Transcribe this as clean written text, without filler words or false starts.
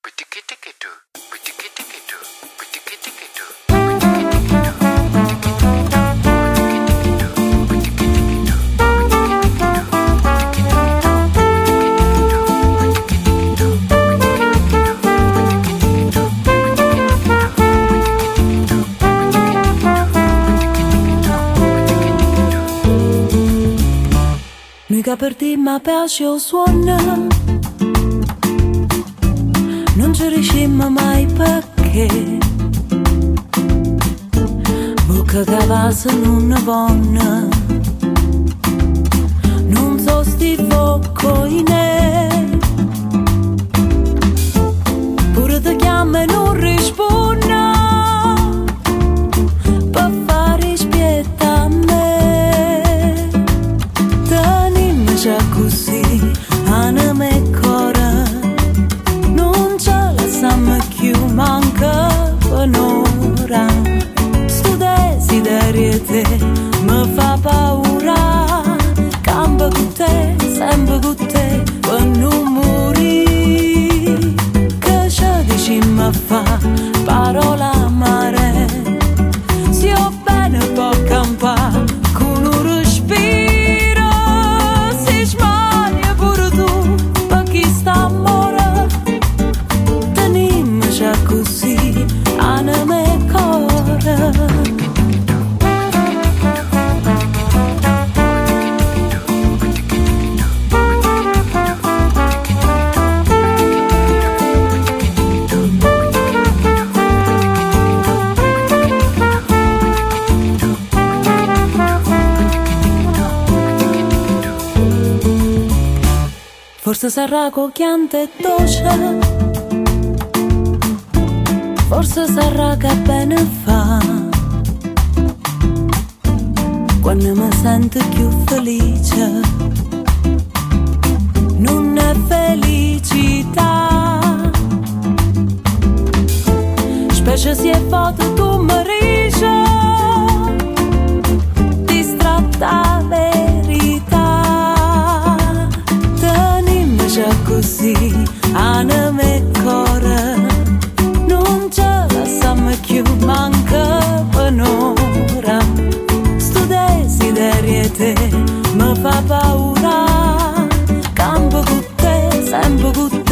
Noi che per te mi piace o suona, non ci riuscimmo mai perché bocca che va se non è buona, non so sti focoine, pure ti chiama e non risponde, per fare spietta a me, tenimmi così, anima e cuore, non ce la lasciamo più, manca un'ora, sto desiderio te mi fa paura, cambia con te, sempre con te, per non morire, che ci dici mi fa parola amare, se ho bene può campare con un respiro, si sbaglia pure tu, per chi sta amore, tenimmoci così, anima e cuore. Forse sarà cocchiante e dolce, forse sarà che bene fa, quando mi sento più felice, non è felicità, specie se è foto tu mi dici, distratta verità, così, anima e cuore, non ce la lasciamo più, manca un'ora, sto desiderio te mi fa paura, campo con te, sempre con te.